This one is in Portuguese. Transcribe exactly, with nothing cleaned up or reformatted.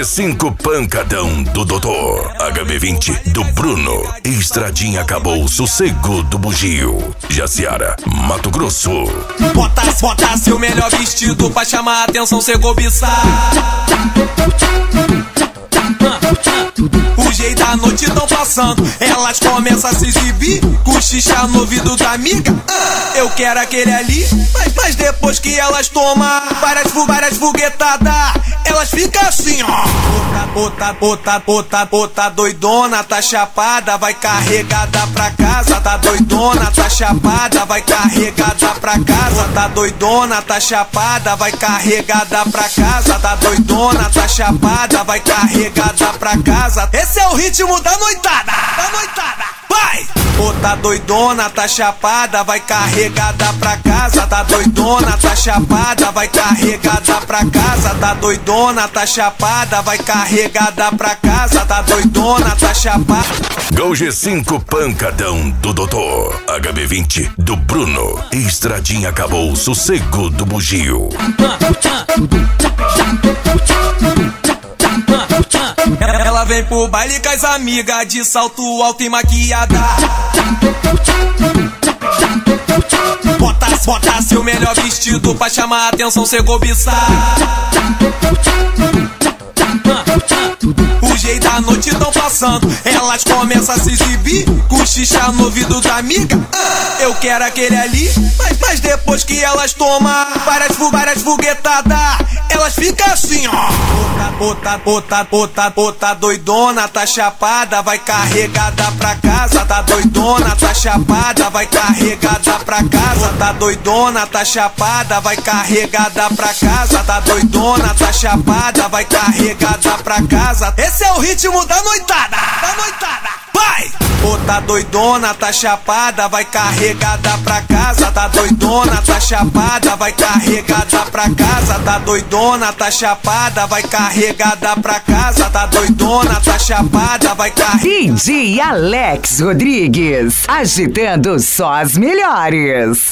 G cinco pancadão do doutor. H B vinte do Bruno. Estradinha acabou, sossego do bugio. Jaciara, Mato Grosso. Bota, bota seu melhor vestido pra chamar a atenção, cê cobiçar. O jeito da noite tão passando, elas começam a se exibir, cochichar no ouvido da amiga. Ah, eu quero aquele ali, mas, mas depois que elas tomam várias, várias foguetadas, elas ficam assim, ó. Bota, bota, bota, bota, doidona, tá chapada, vai carregada pra casa. Tá doidona, tá chapada, vai carregada pra casa. Tá doidona, tá chapada, vai carregada pra casa. Tá doidona, tá chapada, vai carregada pra casa. Esse é o ritmo da noitada, da noitada. Vai! Ô, tá doidona, tá chapada, vai carregada pra casa. Tá doidona, tá chapada, vai carregada pra casa. Tá doidona, tá chapada, vai carregada pra casa. Tá doidona, tá chapada. Gol G cinco pancadão do doutor. H B vinte do Bruno. Estradinha acabou, sossego do bugio. Ela vem pro baile com as amigas de salto alto e maquiada. Bota, bota seu melhor vestido pra chamar a atenção, cê cobiçar. O jeito da noite tão passando, elas começam a se exibir, cochichar no ouvido da amiga. Ah, eu quero aquele ali, mas, mas depois que elas tomam várias, várias foguetadas, elas ficam assim, ó. Bota, bota, bota, bota, doidona, tá chapada, vai carregada pra casa. Tá doidona, tá chapada, vai carregada pra casa. Tá doidona, tá chapada, vai carregada pra casa. Tá doidona, tá chapada, vai carregada pra casa. Esse é o ritmo da noitada, da noitada. Vai! Ô, tá doidona, tá chapada, vai carregada pra casa. Tá doidona, tá chapada, vai carregada pra casa. Tá doidona, tá chapada, vai carregada pra casa. Tá doidona, tá chapada, vai carregada. D J Alex Rodrigues, agitando só as melhores.